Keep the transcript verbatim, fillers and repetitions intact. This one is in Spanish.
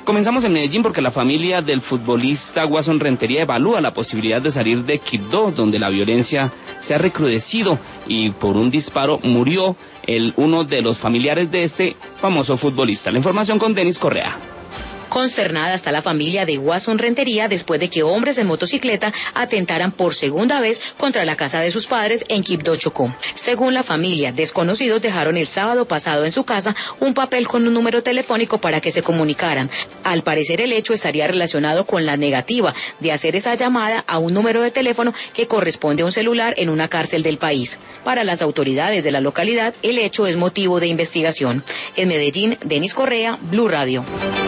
Comenzamos en Medellín porque la familia del futbolista Wasson Rentería evalúa la posibilidad de salir de Quibdó, donde la violencia se ha recrudecido y por un disparo murió el, uno de los familiares de este famoso futbolista. La información con Denis Correa. Consternada está la familia de Wasson Rentería después de que hombres en motocicleta atentaran por segunda vez contra la casa de sus padres en Quibdó, Chocó. Según la familia, desconocidos dejaron el sábado pasado en su casa un papel con un número telefónico para que se comunicaran. Al parecer el hecho estaría relacionado con la negativa de hacer esa llamada a un número de teléfono que corresponde a un celular en una cárcel del país. Para las autoridades de la localidad, el hecho es motivo de investigación. En Medellín, Denis Correa, Blue Radio.